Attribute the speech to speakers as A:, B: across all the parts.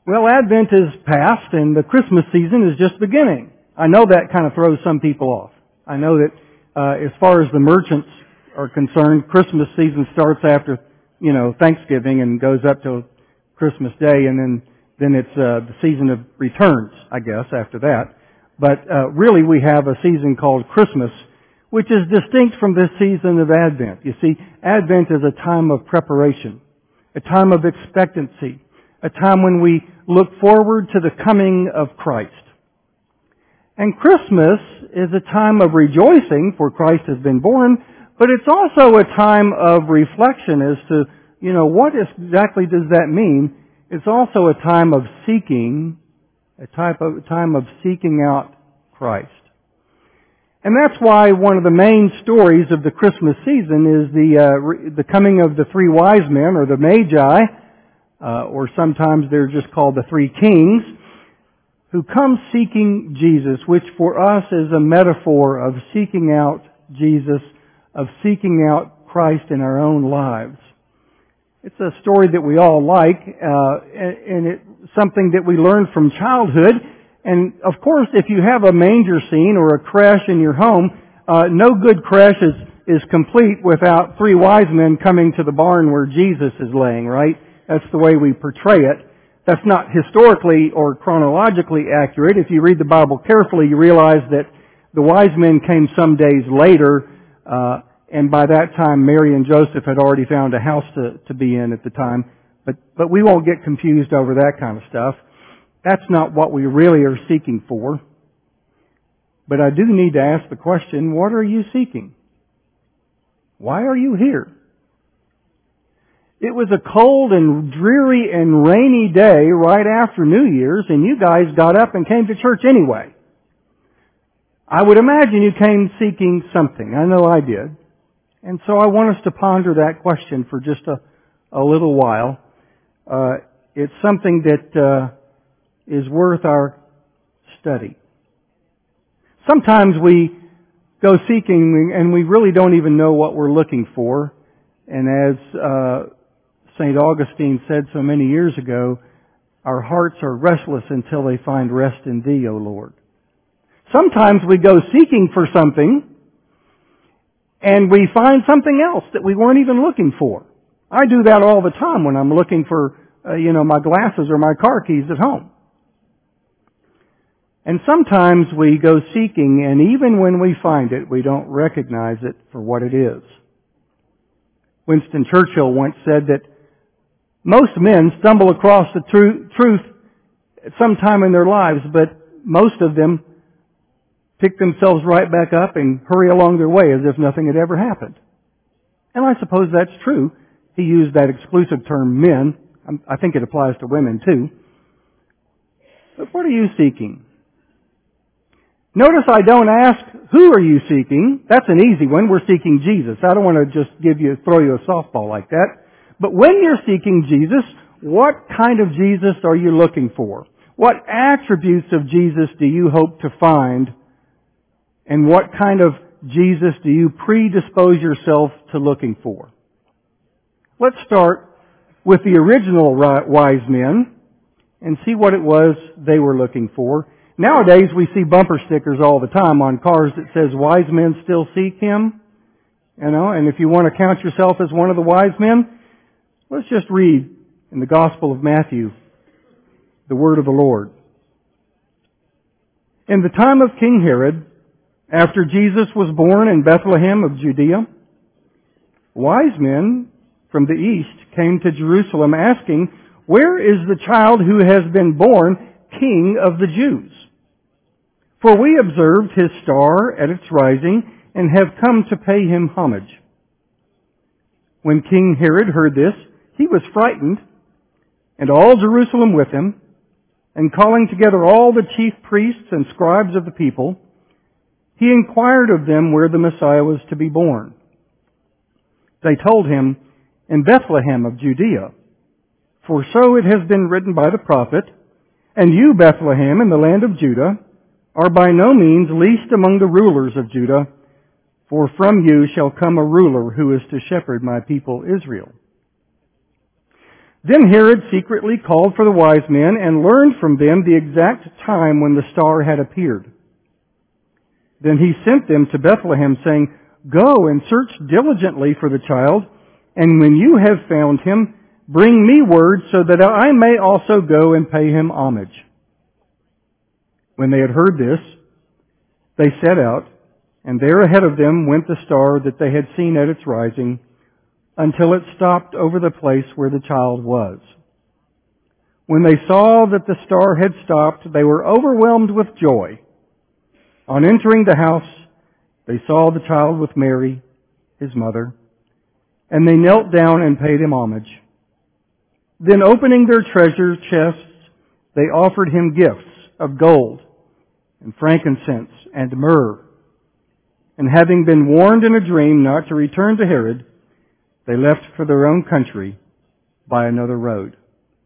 A: Well, Advent is past and the Christmas season is just beginning. I know that kind of throws some people off. I know that as far as the merchants are concerned, Christmas season starts after, Thanksgiving and goes up till Christmas Day, and then it's the season of returns, I guess, after that. But really we have a season called Christmas, which is distinct from this season of Advent. You see, Advent is a time of preparation, a time of expectancy, a time when we look forward to the coming of Christ. And Christmas is a time of rejoicing, for Christ has been born, but it's also a time of reflection as to, what exactly does that mean? It's also a time of seeking, a time of seeking out Christ. And that's why one of the main stories of the Christmas season is the coming of the three wise men, or the Magi, or sometimes they're just called the three kings, who come seeking Jesus, which for us is a metaphor of seeking out Jesus, of seeking out Christ in our own lives. It's a story that we all like, and it's something that we learn from childhood. And of course, if you have a manger scene or a creche in your home, no good creche is complete without three wise men coming to the barn where Jesus is laying, right? That's the way we portray it. That's not historically or chronologically accurate. If you read the Bible carefully, you realize that the wise men came some days later, and by that time Mary and Joseph had already found a house to be in at the time. But we won't get confused over that kind of stuff. That's not what we really are seeking for. But I do need to ask the question, what are you seeking? Why are you here? It was a cold and dreary and rainy day right after New Year's, and you guys got up and came to church anyway. I would imagine you came seeking something. I know I did. And so I want us to ponder that question for just a little while. It's something that is worth our study. Sometimes we go seeking and we really don't even know what we're looking for. And as St. Augustine said so many years ago, our hearts are restless until they find rest in Thee, O Lord. Sometimes we go seeking for something and we find something else that we weren't even looking for. I do that all the time when I'm looking for, my glasses or my car keys at home. And sometimes we go seeking, and even when we find it, we don't recognize it for what it is. Winston Churchill once said that most men stumble across the truth at some time in their lives, but most of them pick themselves right back up and hurry along their way as if nothing had ever happened. And I suppose that's true. He used that exclusive term, men. I think it applies to women too. But what are you seeking? Notice I don't ask, who are you seeking? That's an easy one. We're seeking Jesus. I don't want to just throw you a softball like that. But when you're seeking Jesus, what kind of Jesus are you looking for? What attributes of Jesus do you hope to find? And what kind of Jesus do you predispose yourself to looking for? Let's start with the original wise men and see what it was they were looking for. Nowadays we see bumper stickers all the time on cars that says, wise men still seek Him. And if you want to count yourself as one of the wise men, let's just read in the Gospel of Matthew the word of the Lord. In the time of King Herod, after Jesus was born in Bethlehem of Judea, wise men from the east came to Jerusalem asking, where is the child who has been born King of the Jews? For we observed his star at its rising and have come to pay him homage. When King Herod heard this, he was frightened, and all Jerusalem with him, and calling together all the chief priests and scribes of the people, he inquired of them where the Messiah was to be born. They told him, in Bethlehem of Judea, for so it has been written by the prophet, and you, Bethlehem, in the land of Judah, are by no means least among the rulers of Judah, for from you shall come a ruler who is to shepherd my people Israel. Then Herod secretly called for the wise men and learned from them the exact time when the star had appeared. Then he sent them to Bethlehem, saying, "Go and search diligently for the child, and when you have found him, bring me word so that I may also go and pay him homage." When they had heard this, they set out, and there ahead of them went the star that they had seen at its rising, until it stopped over the place where the child was. When they saw that the star had stopped, they were overwhelmed with joy. On entering the house, they saw the child with Mary, his mother, and they knelt down and paid him homage. Then opening their treasure chests, they offered him gifts of gold and frankincense and myrrh. And having been warned in a dream not to return to Herod, they left for their own country by another road.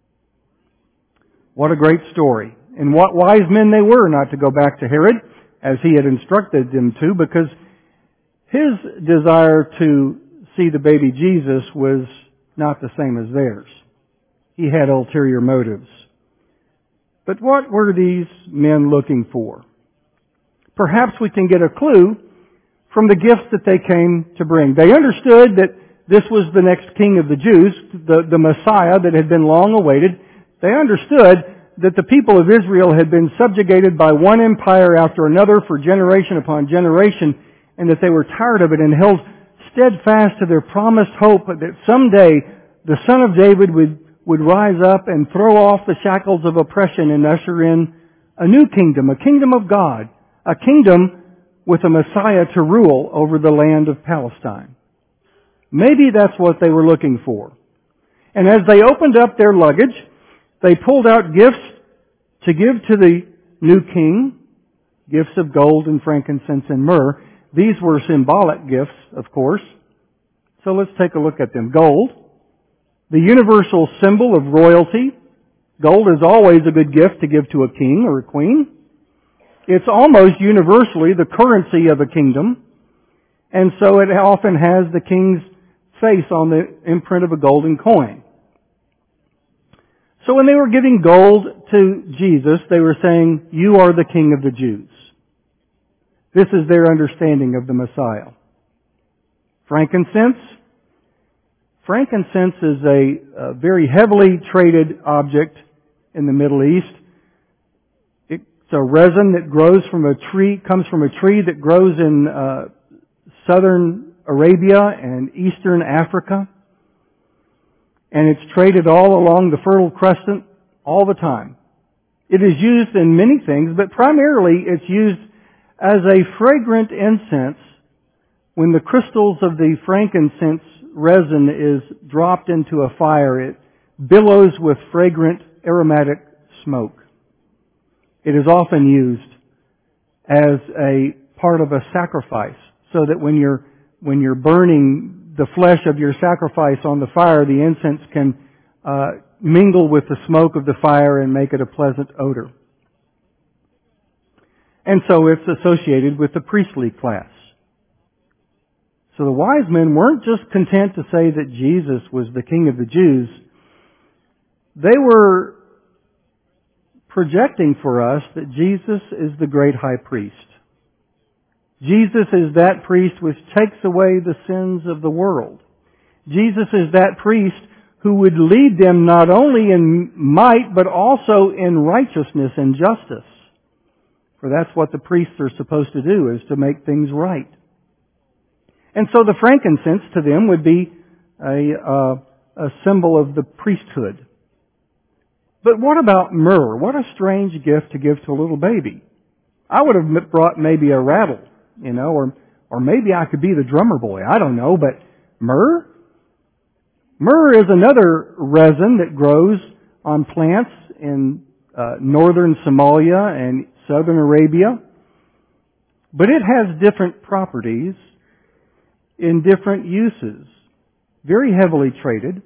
A: What a great story. And what wise men they were not to go back to Herod as he had instructed them to, because his desire to see the baby Jesus was not the same as theirs. He had ulterior motives. But what were these men looking for? Perhaps we can get a clue from the gifts that they came to bring. They understood that this was the next king of the Jews, the Messiah that had been long awaited. They understood that the people of Israel had been subjugated by one empire after another for generation upon generation, and that they were tired of it and held steadfast to their promised hope that someday the Son of David would rise up and throw off the shackles of oppression and usher in a new kingdom, a kingdom of God, a kingdom with a Messiah to rule over the land of Palestine. Maybe that's what they were looking for. And as they opened up their luggage, they pulled out gifts to give to the new king, gifts of gold and frankincense and myrrh. These were symbolic gifts, of course. So let's take a look at them. Gold, the universal symbol of royalty. Gold is always a good gift to give to a king or a queen. It's almost universally the currency of a kingdom. And so it often has the king's face on the imprint of a golden coin. So when they were giving gold to Jesus, they were saying, "You are the King of the Jews." This is their understanding of the Messiah. Frankincense. Frankincense is a very heavily traded object in the Middle East. It's a resin that grows from a tree, comes from a tree that grows in southern Arabia and eastern Africa. And it's traded all along the Fertile Crescent all the time. It is used in many things, but primarily it's used as a fragrant incense. When the crystals of the frankincense resin is dropped into a fire, it billows with fragrant aromatic smoke. It is often used as a part of a sacrifice, so that when you're burning the flesh of your sacrifice on the fire, the incense can mingle with the smoke of the fire and make it a pleasant odor. And so it's associated with the priestly class. So the wise men weren't just content to say that Jesus was the King of the Jews. They were projecting for us that Jesus is the great high priest. Jesus is that priest which takes away the sins of the world. Jesus is that priest who would lead them not only in might, but also in righteousness and justice. For that's what the priests are supposed to do, is to make things right. And so the frankincense to them would be a symbol of the priesthood. But what about myrrh? What a strange gift to give to a little baby. I would have brought maybe a rattle, or maybe I could be the drummer boy. I don't know, but myrrh? Myrrh is another resin that grows on plants in northern Somalia and southern Arabia. But it has different properties in different uses. Very heavily traded.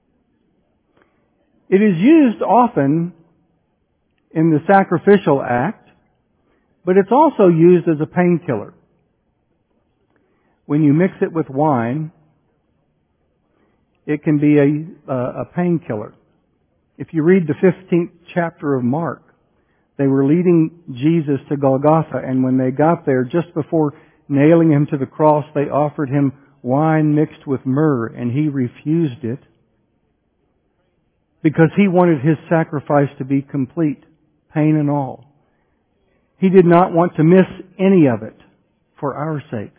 A: It is used often in the sacrificial act, but it's also used as a painkiller. When you mix it with wine, it can be a painkiller. If you read the 15th chapter of Mark, they were leading Jesus to Golgotha, and when they got there, just before nailing Him to the cross, they offered Him wine mixed with myrrh, and He refused it because He wanted His sacrifice to be complete, pain and all. He did not want to miss any of it for our sakes.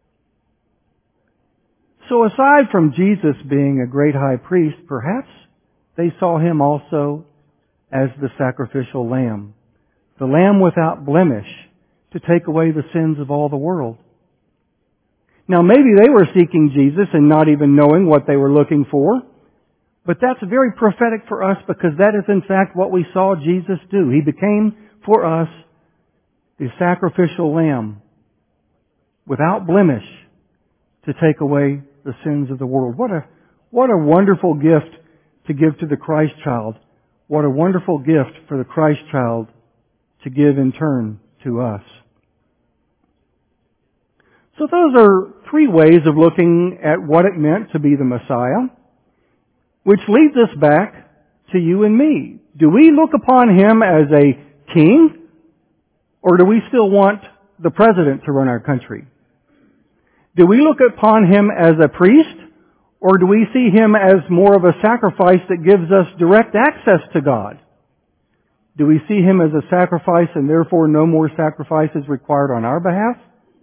A: So aside from Jesus being a great high priest, perhaps they saw Him also as the sacrificial lamb, the lamb without blemish to take away the sins of all the world. Now maybe they were seeking Jesus and not even knowing what they were looking for, but that's very prophetic for us because that is in fact what we saw Jesus do. He became for us the sacrificial lamb without blemish to take away the sins of the world. What a wonderful gift to give to the Christ child. What a wonderful gift for the Christ child to give in turn to us. So those are three ways of looking at what it meant to be the Messiah, which leads us back to you and me. Do we look upon Him as a king, or do we still want the president to run our country? Do we look upon Him as a priest, or do we see Him as more of a sacrifice that gives us direct access to God? Do we see Him as a sacrifice and therefore no more sacrifices required on our behalf?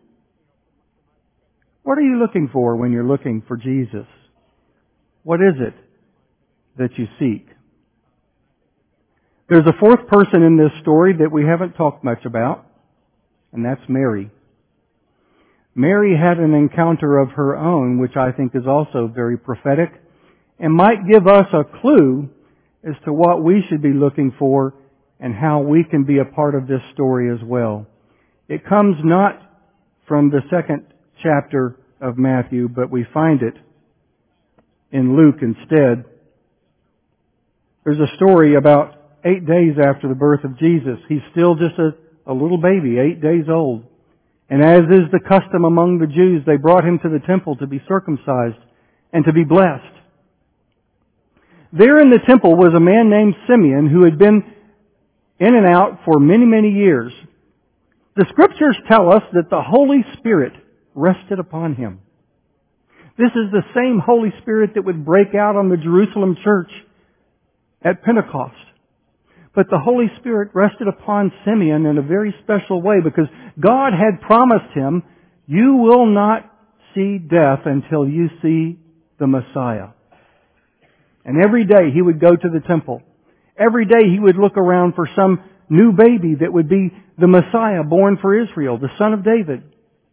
A: What are you looking for when you're looking for Jesus? What is it that you seek? There's a fourth person in this story that we haven't talked much about, and that's Mary. Mary had an encounter of her own, which I think is also very prophetic, and might give us a clue as to what we should be looking for and how we can be a part of this story as well. It comes not from the second chapter of Matthew, but we find it in Luke instead. There's a story about 8 days after the birth of Jesus. He's still just a little baby, 8 days old. And as is the custom among the Jews, they brought Him to the temple to be circumcised and to be blessed. There in the temple was a man named Simeon who had been in and out for many, many years. The Scriptures tell us that the Holy Spirit rested upon him. This is the same Holy Spirit that would break out on the Jerusalem church at Pentecost. But the Holy Spirit rested upon Simeon in a very special way because God had promised him, you will not see death until you see the Messiah. And every day he would go to the temple. Every day he would look around for some new baby that would be the Messiah born for Israel, the son of David.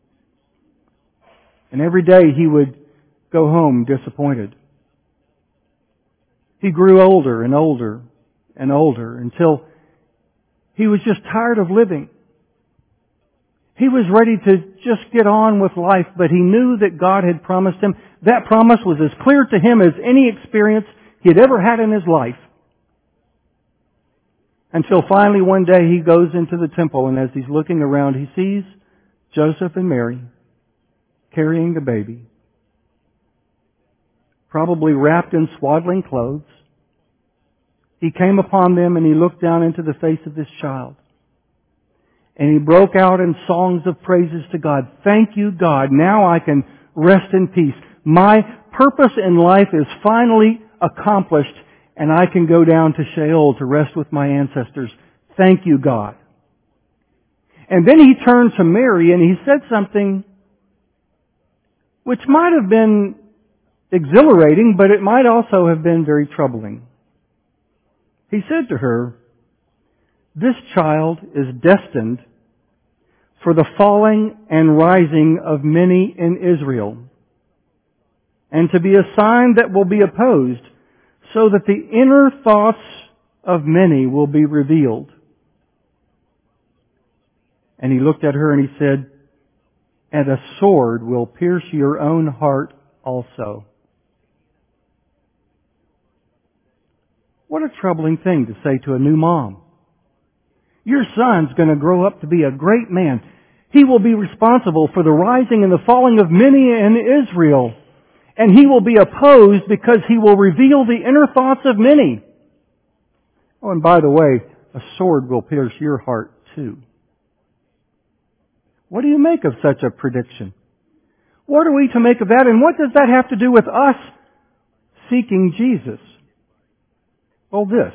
A: And every day he would go home disappointed. He grew older and older and older until he was just tired of living. He was ready to just get on with life, but he knew that God had promised him. That promise was as clear to him as any experience he had ever had in his life. Until finally one day he goes into the temple, and as he's looking around, he sees Joseph and Mary carrying the baby, probably wrapped in swaddling clothes. He came upon them and he looked down into the face of this child. And he broke out in songs of praises to God. Thank you, God. Now I can rest in peace. My purpose in life is finally accomplished, and I can go down to Sheol to rest with my ancestors. Thank you, God. And then he turned to Mary and he said something which might have been exhilarating, but it might also have been very troubling. He said to her, this child is destined for the falling and rising of many in Israel, and to be a sign that will be opposed, so that the inner thoughts of many will be revealed. And he looked at her and he said, and a sword will pierce your own heart also. What a troubling thing to say to a new mom. Your son's going to grow up to be a great man. He will be responsible for the rising and the falling of many in Israel. And he will be opposed because he will reveal the inner thoughts of many. Oh, and by the way, a sword will pierce your heart too. What do you make of such a prediction? What are we to make of that, and what does that have to do with us seeking Jesus? Well, this.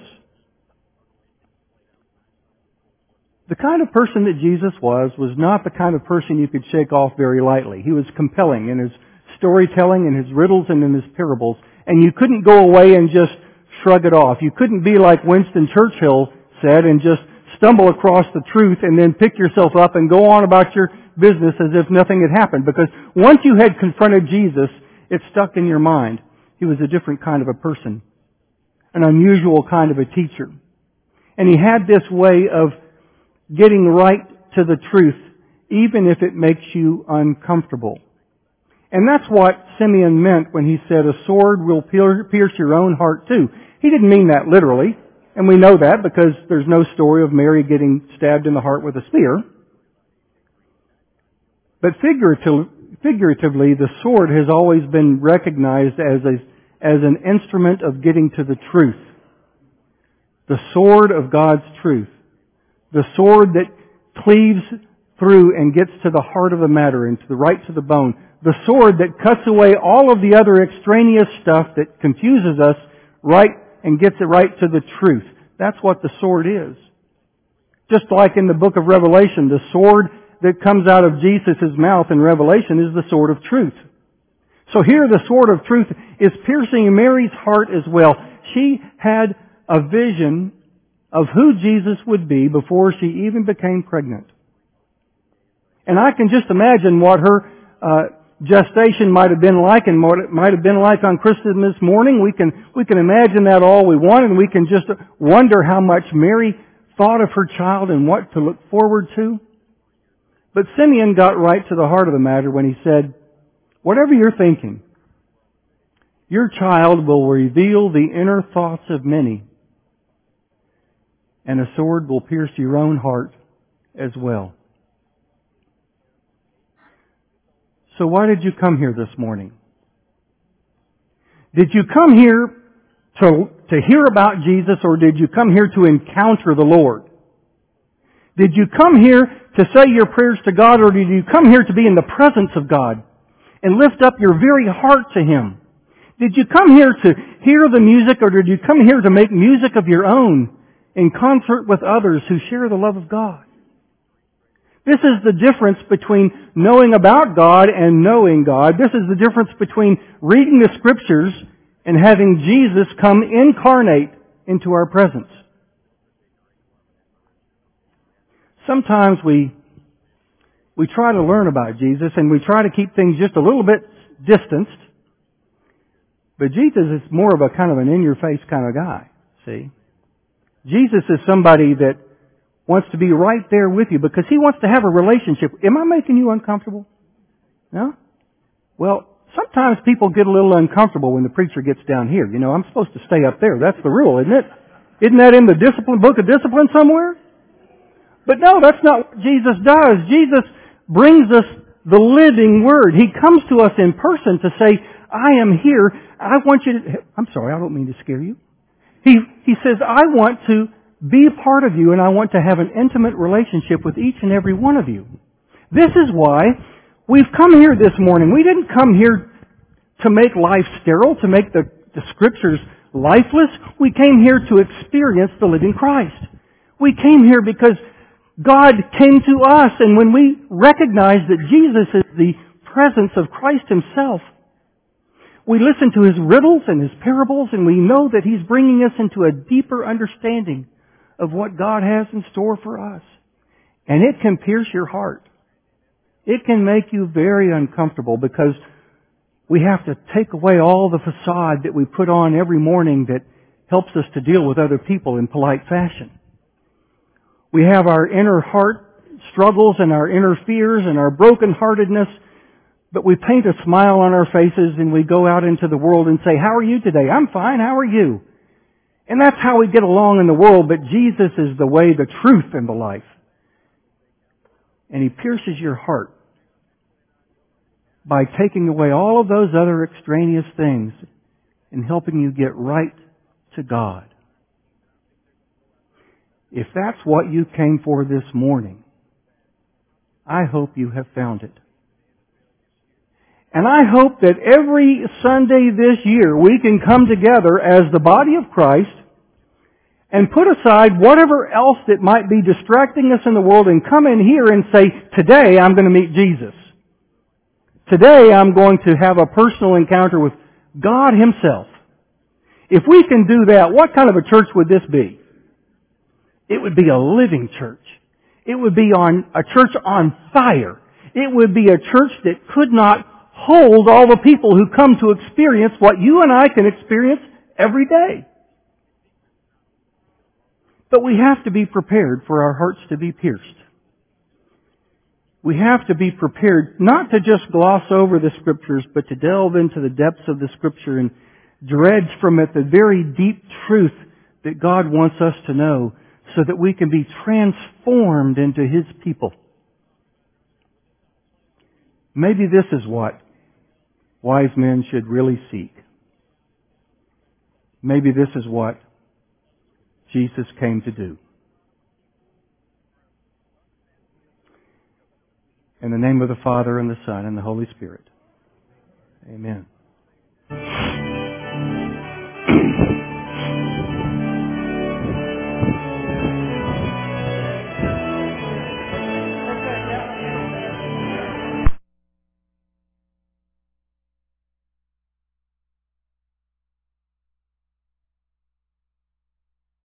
A: The kind of person that Jesus was not the kind of person you could shake off very lightly. He was compelling in his storytelling, in his riddles, and in his parables. And you couldn't go away and just shrug it off. You couldn't be like Winston Churchill said and just stumble across the truth and then pick yourself up and go on about your business as if nothing had happened. Because once you had confronted Jesus, it stuck in your mind. He was a different kind of a person. An unusual kind of a teacher. And he had this way of getting right to the truth, even if it makes you uncomfortable. And that's what Simeon meant when he said, a sword will pierce your own heart too. He didn't mean that literally, and we know that because there's no story of Mary getting stabbed in the heart with a spear. But figuratively, the sword has always been recognized as an instrument of getting to the truth. The sword of God's truth. The sword that cleaves through and gets to the heart of the matter and right to the bone. The sword that cuts away all of the other extraneous stuff that confuses us and gets it right to the truth. That's what the sword is. Just like in the book of Revelation, the sword that comes out of Jesus' mouth in Revelation is the sword of truth. So here the sword of truth is piercing Mary's heart as well. She had a vision of who Jesus would be before she even became pregnant. And I can just imagine what her gestation might have been like and what it might have been like on Christmas morning. We can imagine that all we want, and we can just wonder how much Mary thought of her child and what to look forward to. But Simeon got right to the heart of the matter when he said, whatever you're thinking, your child will reveal the inner thoughts of many, and a sword will pierce your own heart as well. So why did you come here this morning? Did you come here to hear about Jesus, or did you come here to encounter the Lord? Did you come here to say your prayers to God, or did you come here to be in the presence of God and lift up your very heart to Him? Did you come here to hear the music, or did you come here to make music of your own in concert with others who share the love of God? This is the difference between knowing about God and knowing God. This is the difference between reading the Scriptures and having Jesus come incarnate into our presence. Sometimes we try to learn about Jesus and we try to keep things just a little bit distanced. But Jesus is more of a kind of an in-your-face kind of guy, see? Jesus is somebody that wants to be right there with you because He wants to have a relationship. Am I making you uncomfortable? No? Well, sometimes people get a little uncomfortable when the preacher gets down here. You know, I'm supposed to stay up there. That's the rule, isn't it? Isn't that in the book of discipline somewhere? But no, that's not what Jesus does. Jesus brings us the living Word. He comes to us in person to say, I am here. I want you to... I'm sorry, I don't mean to scare you. He says, I want to be a part of you, and I want to have an intimate relationship with each and every one of you. This is why we've come here this morning. We didn't come here to make life sterile, to make the Scriptures lifeless. We came here to experience the living Christ. We came here because God came to us, and when we recognize that Jesus is the presence of Christ Himself, we listen to His riddles and His parables, and we know that He's bringing us into a deeper understanding of what God has in store for us. And it can pierce your heart. It can make you very uncomfortable because we have to take away all the facade that we put on every morning that helps us to deal with other people in polite fashion. We have our inner heart struggles and our inner fears and our brokenheartedness, but we paint a smile on our faces and we go out into the world and say, how are you today? I'm fine. How are you? And that's how we get along in the world, but Jesus is the way, the truth, and the life. And He pierces your heart by taking away all of those other extraneous things and helping you get right to God. If that's what you came for this morning, I hope you have found it. And I hope that every Sunday this year we can come together as the body of Christ and put aside whatever else that might be distracting us in the world and come in here and say, today I'm going to meet Jesus. Today I'm going to have a personal encounter with God Himself. If we can do that, what kind of a church would this be? It would be a living church. It would be a church on fire. It would be a church that could not hold all the people who come to experience what you and I can experience every day. But we have to be prepared for our hearts to be pierced. We have to be prepared not to just gloss over the Scriptures, but to delve into the depths of the Scripture and dredge from it the very deep truth that God wants us to know so that we can be transformed into His people. Maybe this is what wise men should really seek. Maybe this is what Jesus came to do. In the name of the Father, and the Son, and the Holy Spirit. Amen.